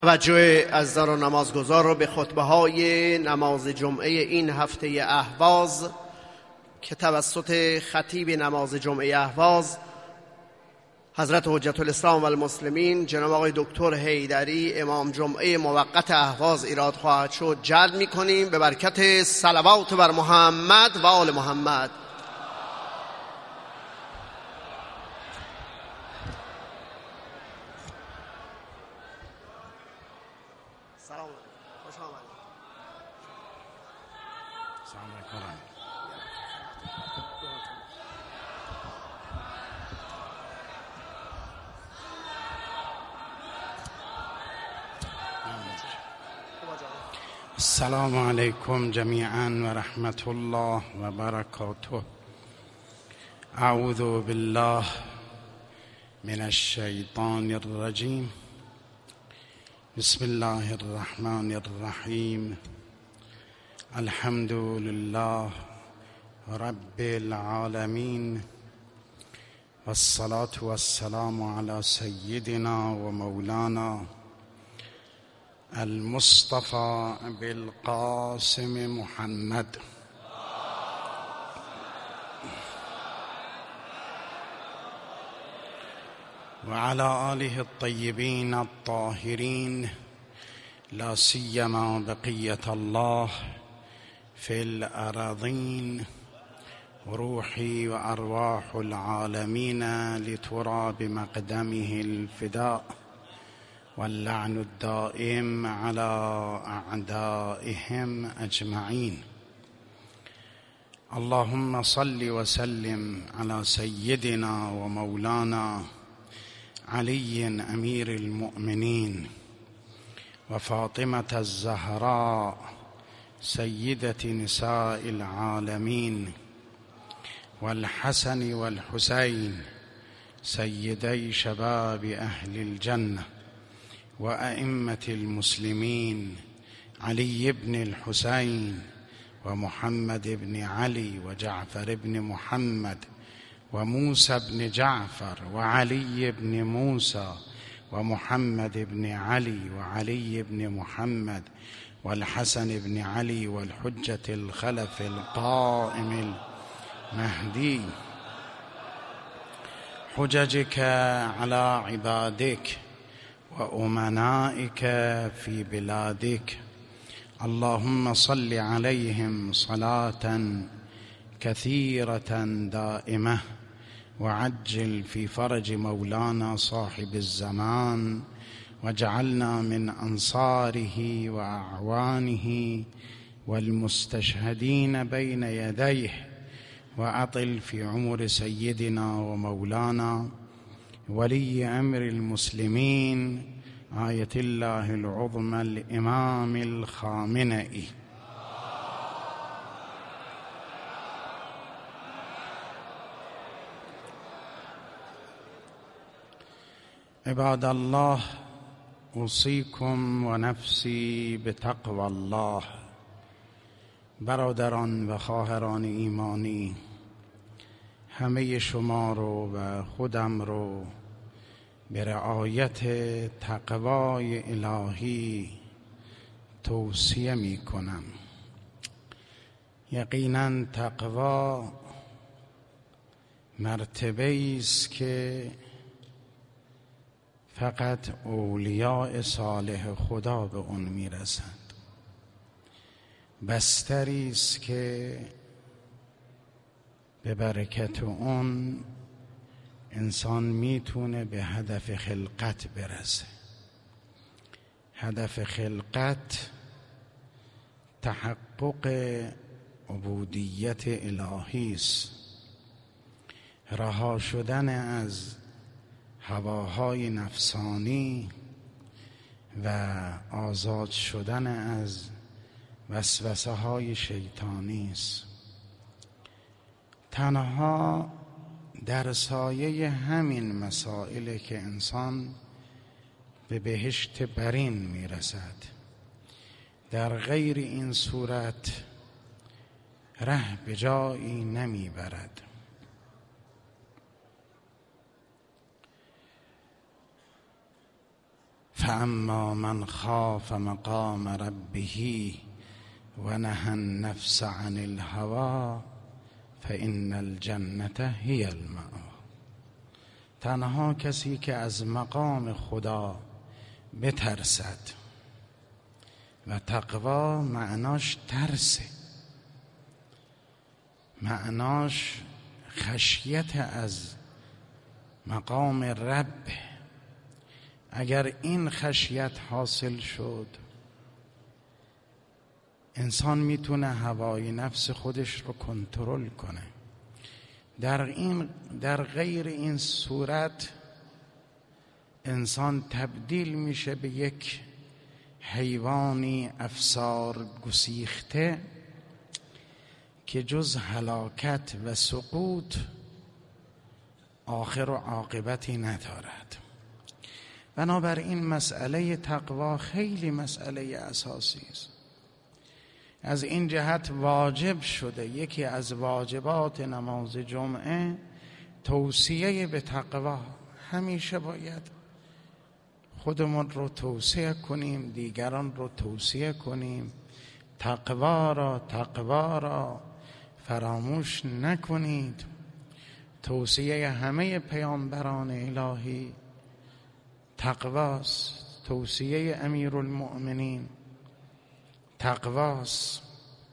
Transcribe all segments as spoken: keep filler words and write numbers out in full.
توجه عزیزان و نمازگزار رو به خطبه های نماز جمعه این هفته اهواز که توسط خطیب نماز جمعه اهواز حضرت حجت الاسلام و المسلمین جناب آقای دکتر حیدری امام جمعه موقت اهواز ایراد خواهد شد جلب می‌کنیم به برکت صلوات بر محمد و آل محمد. سلام علیکم. خوش آمدید. سلام علیکم. السلام علیکم جمیعا و رحمت الله و برکاته. اعوذ بالله من الشیطان الرجیم. بسم الله الرحمن الرحیم. الحمد لله رب العالمین والصلاة والسلام علی سیدنا و مولانا المصطفى بالقاسم محمد وعلى آله الطيبين الطاهرين لا سيما بقية الله في الأراضين روحي وأرواح العالمين لترى بمقدمه الفداء واللعن الدائم على أعدائهم أجمعين. اللهم صل وسلم على سيدنا ومولانا علي أمير المؤمنين وفاطمة الزهراء سيدة نساء العالمين والحسن والحسين سيدي شباب أهل الجنة وأئمة المسلمين علي بن الحسين ومحمد بن علي وجعفر بن محمد وموسى بن جعفر وعلي بن موسى ومحمد بن علي وعلي بن محمد والحسن بن علي والحجة الخلف القائم المهدي حججك على عبادك وأمنائك في بلادك. اللهم صل عليهم صلاة كثيرة دائمة وعجل في فرج مولانا صاحب الزمان واجعلنا من أنصاره وأعوانه والمستشهدين بين يديه وأطل في عمر سيدنا ومولانا ولي أمر المسلمين آية الله العظمى الإمام الخامنئي. عباد الله اوصیکم و نفسی بتقوی الله. برادران و خواهران ایمانی، همه شما رو و خودم رو به رعایت تقوای الهی توصیه می کنم. یقینا تقوا مرتبه‌ای است که فقط اولیاء صالح خدا به اون میرسند. بستری است که به برکت اون انسان میتونه به هدف خلقت برسه. هدف خلقت تحقق عبودیت الهی است، رها شدن از هواهای نفسانی و آزاد شدن از وسوسه های شیطانی است. تنها در سایه همین مسائل که انسان به بهشت برین میرسد. در غیر این صورت ره به جایی نمیبرد. فاما من خاف مقام ربه و نهى النفس عن الهوى فإن الجنة هی المأوی. تنها کسی که از مقام خدا بترسد و تقوا معناش ترسه، معناش خشیت از مقام رب. اگر این خشیت حاصل شد، انسان میتونه هوای نفس خودش رو کنترل کنه. در این در غیر این صورت انسان تبدیل میشه به یک حیوانی افسار گسیخته که جز هلاکت و سقوط آخر و عاقبتی ندارد. بنابراین مسئله تقوا خیلی مسئله اساسی است. از این جهت واجب شده، یکی از واجبات نماز جمعه توصیه به تقوا. همیشه باید خودمون رو توصیه کنیم، دیگران رو توصیه کنیم تقوا را تقوا را فراموش نکنید. توصیه همه پیامبران الهی تقواست، توصیه امیرالمؤمنین تقواست.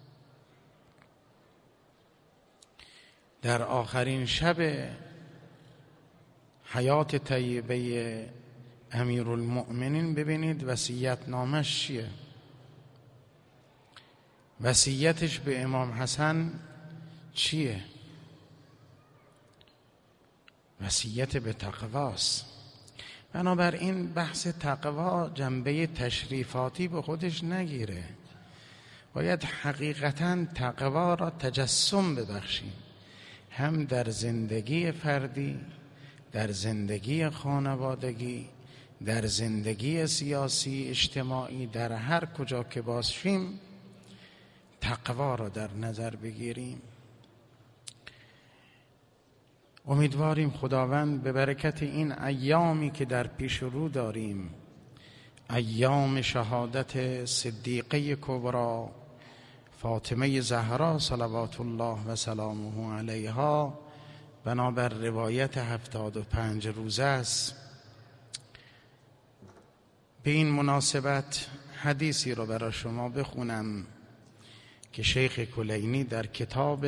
در آخرین شب حیات طیبه امیرالمؤمنین ببینید وصیت نامش چیه. وصیتش به امام حسن چیه؟ وصیت به تقواست. بنابراین بحث تقوا جنبه تشریفاتی به خودش نگیره، باید حقیقتاً تقوا را تجسم ببخشیم، هم در زندگی فردی، در زندگی خانوادگی، در زندگی سیاسی اجتماعی، در هر کجا که باشیم تقوا را در نظر بگیریم. امیدواریم خداوند به برکت این ایامی که در پیش رو داریم، ایام شهادت صدیقه کبری فاطمه زهرا صلوات الله و سلامه علیها، بنابر روایت هفتاد و پنج روزه است. به این مناسبت حدیثی رو برای شما بخونم که شیخ کلینی در کتاب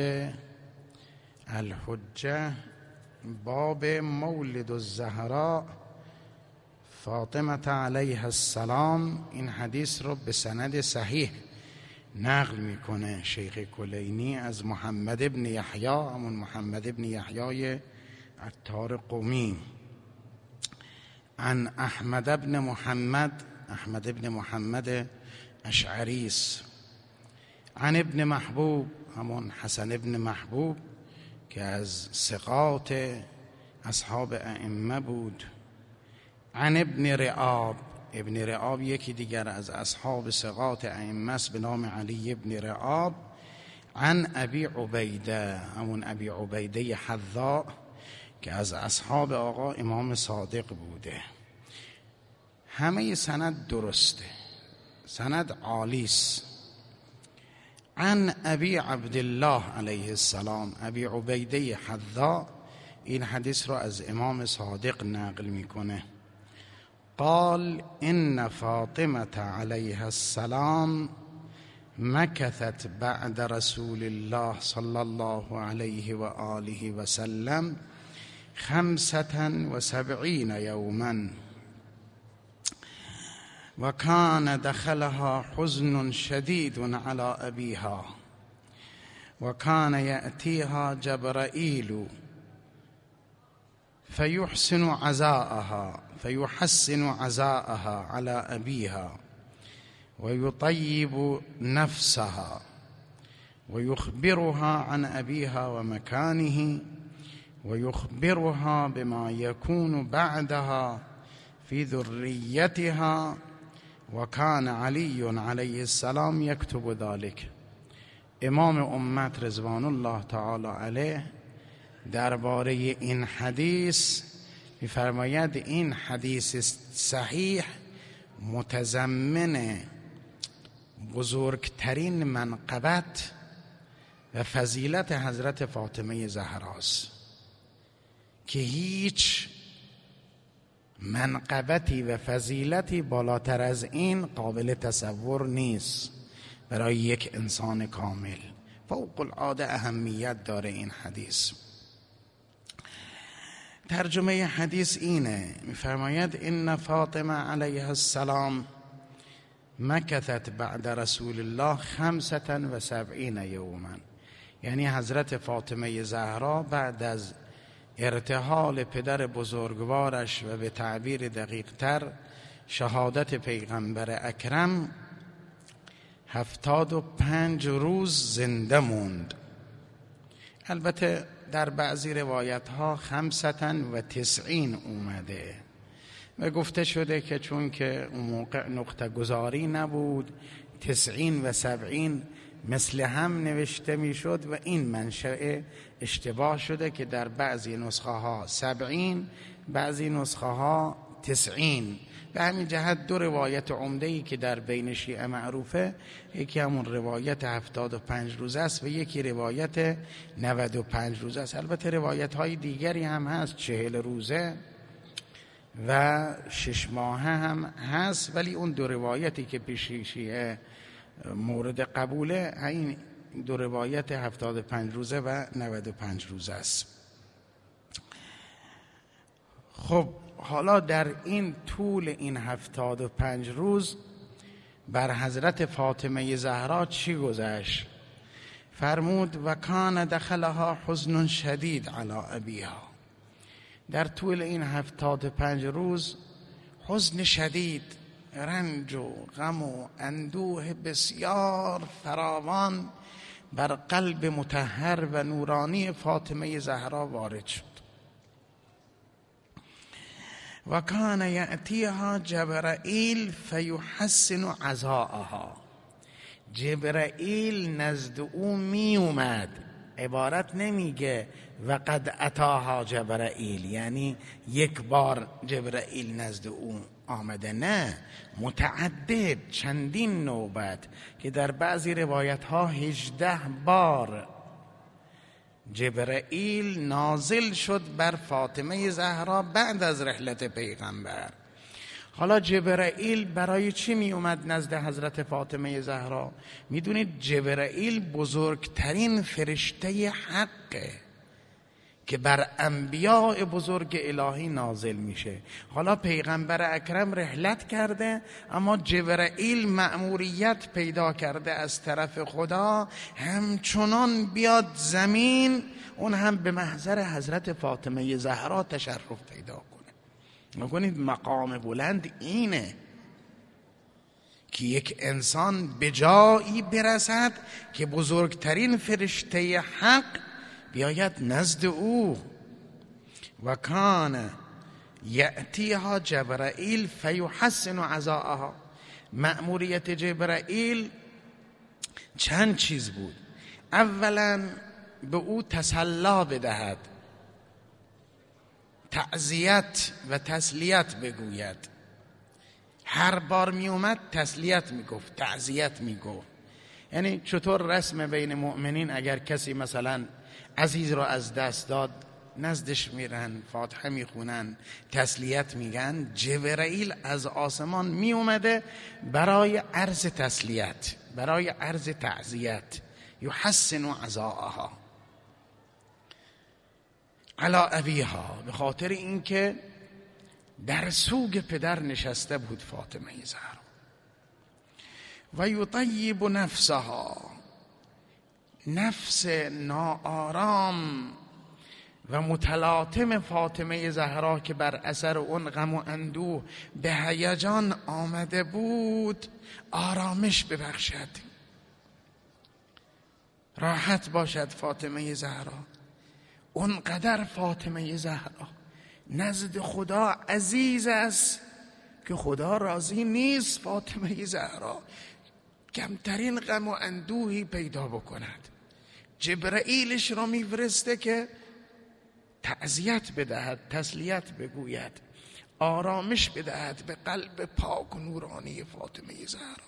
الحجه باب مولد الزهراء فاطمه علیها السلام این حدیث رو به سند صحیح نقل میکنه شیخ کلینی از محمد ابن یحیی، همون محمد ابن یحیی عطار قمی، عن احمد ابن محمد، احمد ابن محمد اشعریس، عن ابن محبوب، همون حسن ابن محبوب که از ثقات اصحاب ائمه بود، عن ابن رعاب، ابن رعاب یکی دیگر از اصحاب ثقات ائمه است به نام علی ابن رعاب، عن ابی عبیده، همون ابی عبیده حذاء که از اصحاب آقا امام صادق بوده. همه سند درسته، سند عالی است. عن ابی عبدالله علیه السلام، ابی عبیده حذاء این حدیث را از امام صادق نقل میکنه. قال ان فاطمه علیها السلام مکثت بعد رسول الله صلی الله علیه و آله و سلم خمسة و سبعین یوما و کان دخلها حزن شدید علی ابیها و کان یأتیها جبرائیل فیحسن عزاءها فيحسن عزاءها على أبيها ويطيب نفسها ويخبرها عن أبيها ومكانه ويخبرها بما يكون بعدها في ذريتها وكان علي عليه السلام يكتب ذلك. امام امت رضوان الله تعالی علیه درباره این حدیث می‌فرماید این حدیث صحیح متضمن بزرگترین منقبت و فضیلت حضرت فاطمه زهراست که هیچ منقبتی و فضیلتی بالاتر از این قابل تصور نیست برای یک انسان کامل. فوق العاده اهمیت داره این حدیث. ترجمه حدیث اینه، می‌فرماید ان فاطمه علیها السلام مکثت بعد رسول الله خمسة و سبعین یوما، یعنی حضرت فاطمه زهرا بعد از ارتحال پدر بزرگوارش و به تعبیر دقیق تر شهادت پیغمبر اکرم هفتاد و پنج روز زنده موند. البته در بعضی روایت ها خمسة و تسعین اومده و گفته شده که چون که اون موقع نقطه گذاری نبود تسعین و سبعین مثل هم نوشته میشد و این منشأ اشتباه شده که در بعضی نسخه ها سبعین بعضی نسخه ها تسعین. به همین جهت دو روایت عمده‌ای که در بین شیعه معروفه، یکی همون روایت هفتاد و پنج روزه است و یکی روایت نود و پنج روزه است. البته روایت های دیگری هم هست، چهل روزه و شش ماهه هم هست، ولی اون دو روایتی که پیش شیعه مورد قبوله این دو روایت هفتاد و پنج روزه و نود و پنج روزه است. خب حالا در این طول این هفتاد و پنج روز بر حضرت فاطمه زهرا چی گذشت؟ فرمود و کان دخلها حزن شدید علی ابیها. در طول این هفتاد و پنج روز حزن شدید، رنج و غم و اندوه بسیار فراوان بر قلب مطهر و نورانی فاطمه زهرا وارد شد. و کان یأتیها جبرائیل فیحسن عزاءها. جبرائیل نزد او می اومد، عبارت نمیگه و قد اتاها جبرائیل یعنی یک بار جبرائیل نزد او آمده، نه، متعدد، چندین نوبت که در بعضی روایت ها هجده بار جبرائیل نازل شد بر فاطمه زهرا بعد از رحلت پیغمبر. حالا جبرائیل برای چی می اومد نزد حضرت فاطمه زهرا؟ میدونید جبرائیل بزرگترین فرشته حقه که بر انبیاء بزرگ الهی نازل میشه. حالا پیغمبر اکرم رحلت کرده اما جبرائیل مأموریت پیدا کرده از طرف خدا همچنان بیاد زمین، اون هم به محضر حضرت فاطمه زهرا تشرف پیدا کنه. نکنید مقام بلند اینه که یک انسان به جایی برسد که بزرگترین فرشته حق بیاید نزد او. و کان یأتیها جبرائیل فیحسن عزاءها. مأموریت جبرائیل چند چیز بود. اولا به او تسلی بدهد، تعزیت و تسلیت بگوید. هر بار می اومد تسلیت می گفت، تعزیت می گفت. یعنی چطور رسم بین مؤمنین اگر کسی مثلا عزیز را از دست داد نزدش میرن، فاتحه میخونن، تسلیت میگن. جبرائیل از آسمان می اومده برای عرض تسلیت، برای عرض تعزیت. یحسن عزاءها علی ابیها، به خاطر اینکه در سوگ پدر نشسته بود فاطمه زهرا. و یطیب نفسها، نفس ناآرام و متلاطم فاطمه زهرا که بر اثر اون غم و اندوه به هیجان آمده بود آرامش ببخشد، راحت باشد فاطمه زهرا. اونقدر فاطمه زهرا نزد خدا عزیز است که خدا راضی نیست فاطمه زهرا کمترین غم و اندوهی پیدا بکند. جبرائیلش را میفرسته که تعزیت بدهد، تسلیت بگوید. آرامش بدهد به قلب پاک و نورانی فاطمه زهرا.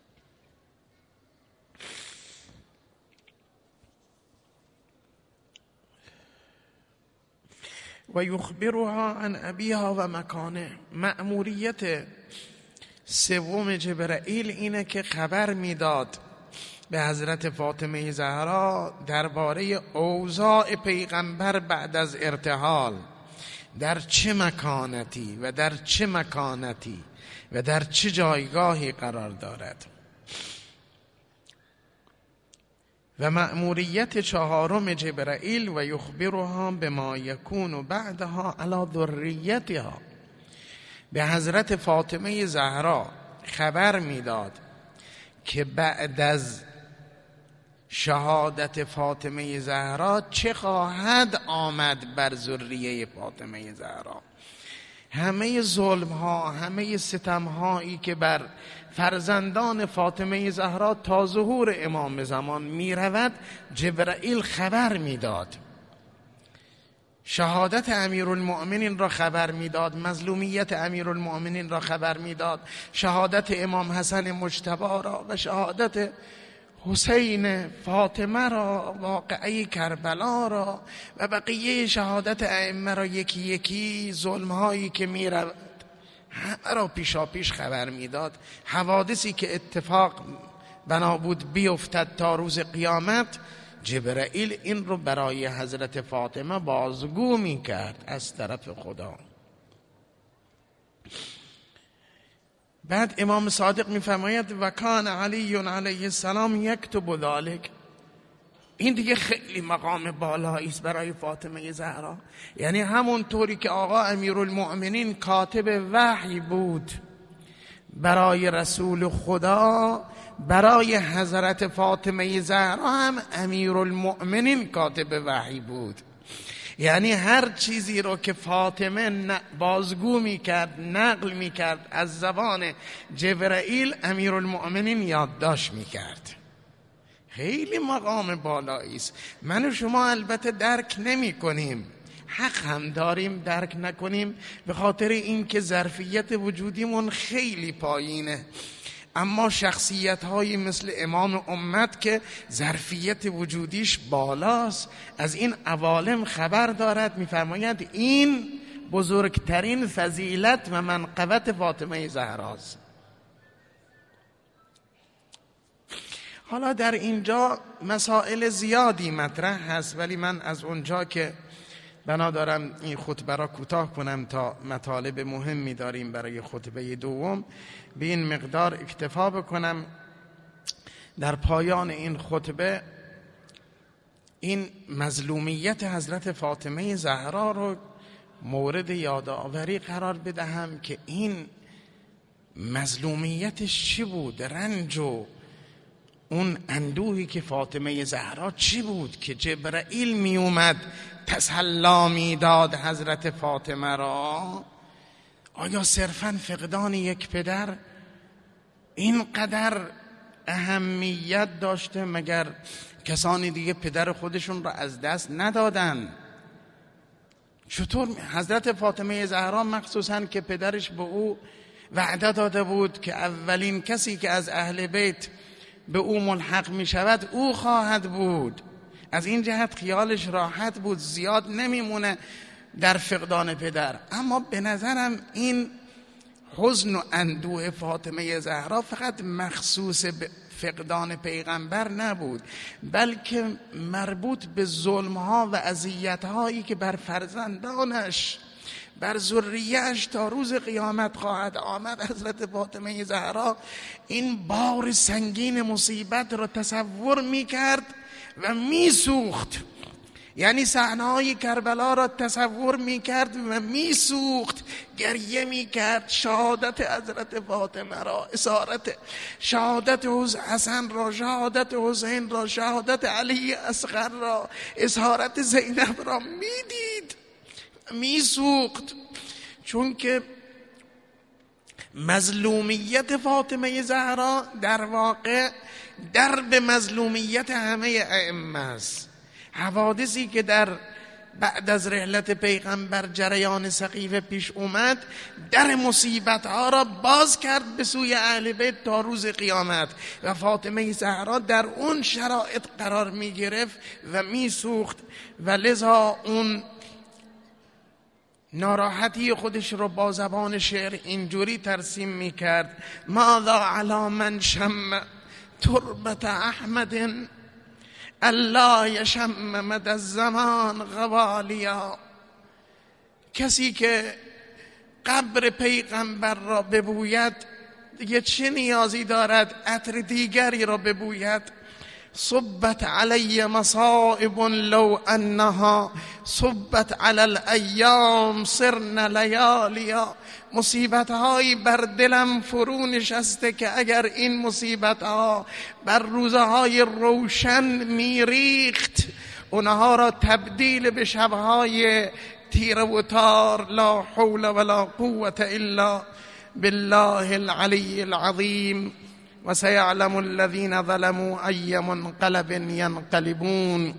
و یخبرها عن ابیها و مکانه. مأموریت سوم جبرائیل اینه که خبر میداد به حضرت فاطمه زهرا درباره اوضاع پیغمبر بعد از ارتحال، در چه مکانتی و در چه مکانتی و در چه جایگاهی قرار دارد. و مأموریت چهارم جبرائیل و یخبرها بما یکون بعدها علی ذریتها، به حضرت فاطمه زهرا خبر میداد که بعد از شهادت فاطمه زهرا چه خواهد آمد بر ذریه فاطمه زهرا. همه ظلم ها، همه ستم هایی که بر فرزندان فاطمه زهرا تا ظهور امام زمان می رود، جبرائیل خبر می داد. شهادت امیرالمؤمنین را خبر می داد، مظلومیت امیرالمؤمنین را خبر می داد، شهادت امام حسن مجتبی را و شهادت حسین فاطمه را، واقعه کربلا را و بقیه شهادت ائمه را یکی یکی، ظلم‌هایی که می‌رود همه را پیشا پیش خبر میداد. حوادثی که اتفاق بنا بود بیفتد تا روز قیامت، جبرائیل این رو برای حضرت فاطمه بازگو می‌کرد از طرف خدا. بعد امام صادق می‌فرماید و کان علی علیه السلام یکتب ذلک. این دیگه خیلی مقام بالایی است برای فاطمه زهرا. یعنی همون طوری که آقا امیرالمؤمنین کاتب وحی بود برای رسول خدا، برای حضرت فاطمه زهرا هم امیرالمؤمنین کاتب وحی بود. یعنی هر چیزی رو که فاطمه بازگو میکرد، نقل میکرد از زبان جبرائیل، امیرالمؤمنین یادداشت میکرد. خیلی مقام بالایی است. من و شما البته درک نمی کنیم، حق هم داریم درک نکنیم، به خاطر اینکه ظرفیت وجودیمون خیلی پایینه. اما شخصیت های مثل امام امت که ظرفیت وجودیش بالاست، از این عوالم خبر دارد. میفرماید این بزرگترین فضیلت و منقبت فاطمه زهراست. حالا در اینجا مسائل زیادی مطرح هست، ولی من از اونجا که بنا دارم این خطبه را کوتاه کنم تا مطالب مهمی داریم برای خطبه دوم، به این مقدار اکتفا بکنم. در پایان این خطبه این مظلومیت حضرت فاطمه زهرا رو مورد یادآوری قرار بدهم که این مظلومیتش چی بود، رنج و اون اندوهی که فاطمه زهرا چی بود که جبرائیل می اومد تسلا می داد حضرت فاطمه را. آیا صرفاً فقدان یک پدر اینقدر اهمیت داشته؟ مگر کسانی دیگه پدر خودشون را از دست ندادن؟ چطور حضرت فاطمه زهرا مخصوصاً که پدرش به او وعده داده بود که اولین کسی که از اهل بیت به او ملحق می شود او خواهد بود، از این جهت خیالش راحت بود، زیاد نمیمونه در فقدان پدر. اما به نظرم این حزن و اندوه فاطمه زهرا فقط مخصوص به فقدان پیغمبر نبود، بلکه مربوط به ظلمها و اذیت‌هایی که بر فرزندانش، بر ذریه‌اش تا روز قیامت خواهد آمد. حضرت فاطمه زهرا این بار سنگین مصیبت را تصور می‌کرد و می‌سوخت. یعنی صحنه‌های کربلا را تصور می‌کرد و می‌سوخت، گریه می‌کرد. شهادت حضرت فاطمه را، اسارت شهادت حسن را، شهادت حسین را، شهادت علی اصغر را، اسارت زینب را می‌دید، می‌سوخت. چون که مظلومیت فاطمه زهرا در واقع درب مظلومیت همه ائمه است. حوادثی که در بعد از رحلت پیغمبر جریان سقیفه پیش اومد، در مصیبت ها را باز کرد به سوی اهل بیت تا روز قیامت و فاطمه زهرا در اون شرایط قرار می گرفت و می سوخت و لذا اون ناراحتی خودش رو با زبان شعر اینجوری ترسیم می کرد: ماذا علی من شم تربت احمد الله یشم مد الزمان غوالیا. کسی که قبر پیغمبر را ببوید دیگه چه نیازی دارد عطر دیگری را ببوید؟ صبت علی مصائب لو انها صبت علی الایام صرن لیالیا. مصیبت هایی بر دلم فرو نشسته که اگر این مصیبت ها بر روزهای روشن میریخت اونها را تبدیل به شبهای تیره و تار. لا حول ولا قوة الا بالله العلی العظیم. و سیعلم الذین ظلموا ای منقلب ینقلبون.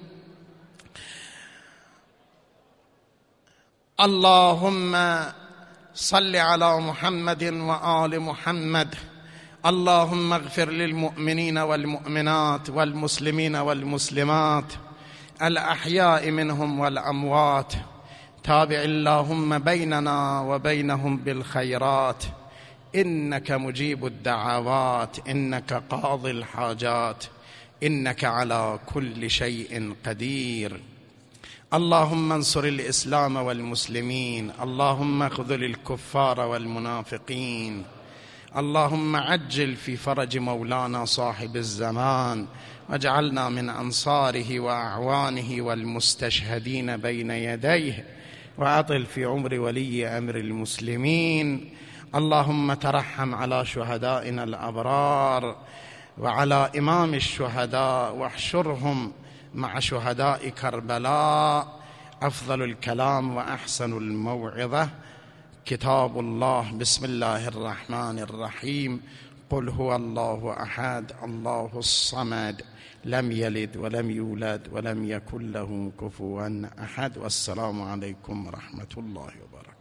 اللهم صل على محمد و آل محمد. اللهم اغفر للمؤمنين والمؤمنات والمسلمين والمسلمات الأحياء منهم والأموات. تابع اللهم بيننا وبينهم بالخيرات إنك مجيب الدعوات إنك قاضي الحاجات إنك على كل شيء قدير. اللهم انصر الإسلام والمسلمين. اللهم اخذل الكفار والمنافقين. اللهم عجل في فرج مولانا صاحب الزمان واجعلنا من أنصاره وأعوانه والمستشهدين بين يديه وأطل في عمر ولي أمر المسلمين. اللهم ترحم على شهدائنا الأبرار وعلى إمام الشهداء واحشرهم مع شهداء كربلاء. أفضل الكلام وأحسن الموعظة كتاب الله. بسم الله الرحمن الرحيم. قل هو الله أحد الله الصمد لم يلد ولم يولد ولم يكن له كفوا أحد. والسلام عليكم ورحمة الله وبركاته.